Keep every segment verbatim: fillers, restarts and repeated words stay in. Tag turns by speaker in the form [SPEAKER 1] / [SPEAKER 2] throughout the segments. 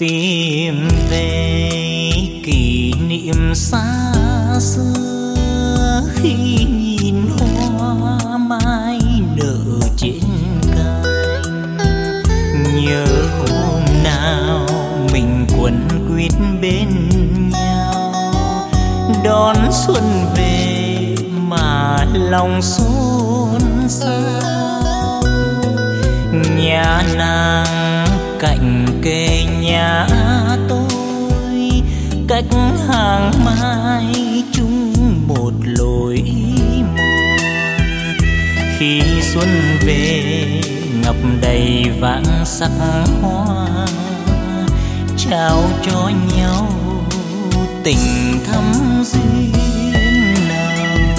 [SPEAKER 1] tìm về kỷ niệm xa xưa khi nhìn hoa mai nở trên cành. Nhớ hôm nào mình quấn quýt bên nhau đón xuân về mà lòng xôn xao. Nhà nàng cạnh kề nhà tôi, cách hàng mai chung một lối mòn. Khi xuân về ngập đầy vàng sắc hoa, trao cho nhau tình thắm duyên nào.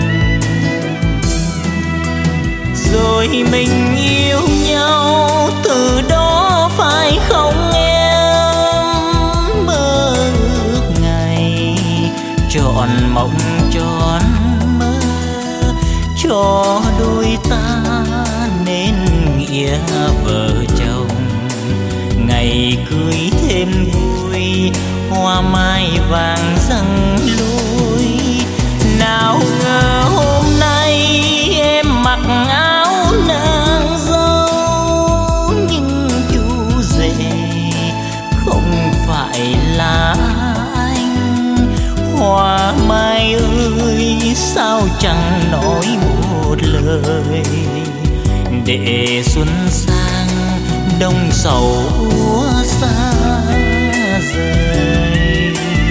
[SPEAKER 1] Rồi mình yêu nhau từ đó phải không em? Mơ ước ngày trọn mộng tròn mơ, cho đôi ta nên nghĩa vợ chồng. Ngày cưới thêm vui, hoa mai vàng răng lối. Nào ngờ hôm nay em mặc áo nàng dâu, nhưng chú rể không phải là anh. Hoa mai ơi sao chẳng nói một lời, để xuân sang đông sầu úa xa rời.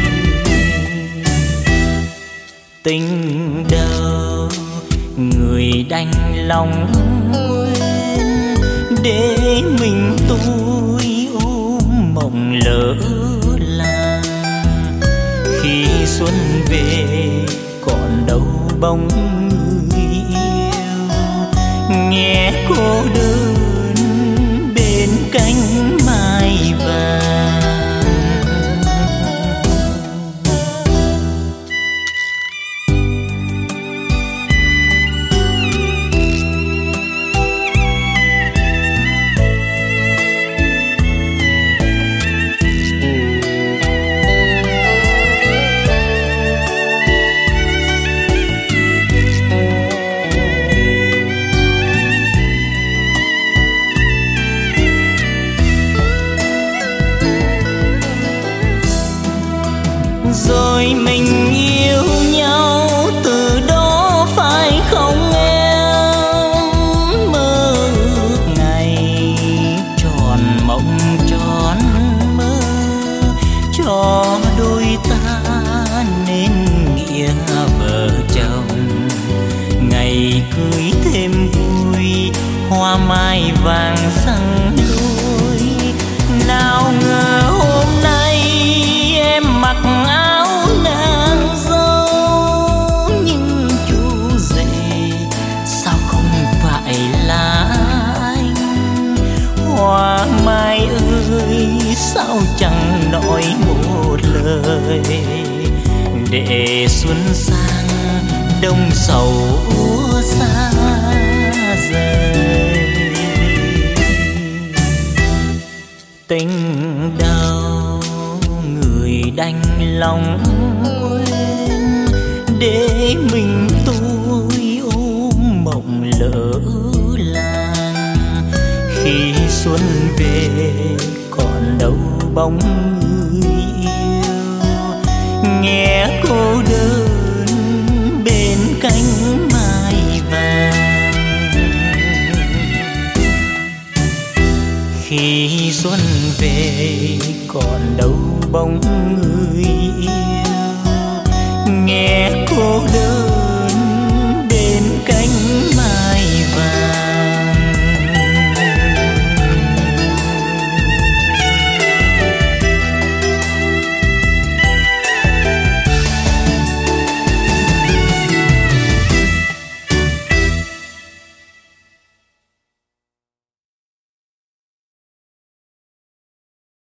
[SPEAKER 1] Tình đầu người đành lòng quên, để mình tôi ôm mộng lỡ làng. Khi xuân về còn đâu bóng người yêu, nghe cô đơn bên cánh mai vàng. Rồi mình yêu nhau từ đó phải không em? Mơ ước ngày tròn mộng tròn mơ, cho đôi ta nên nghĩa vợ chồng. Ngày cưới thêm vui, hoa mai vàng răng đôi. Nào ngờ hôm nay em mặc áo nàng dâu, nhưng chú rể sao không phải là anh. Hoa mai ơi sao chẳng nói một lời, để xuân sang đông sầu úa xa rời. Tình đầu người đành lòng quên, để mình tôi ôm mộng lỡ làng. Khi xuân về còn đâu bóng người yêu, nghe cô đơn bên cánh mai vàng. Khi xuân về còn đâu bóng người yêu, nghe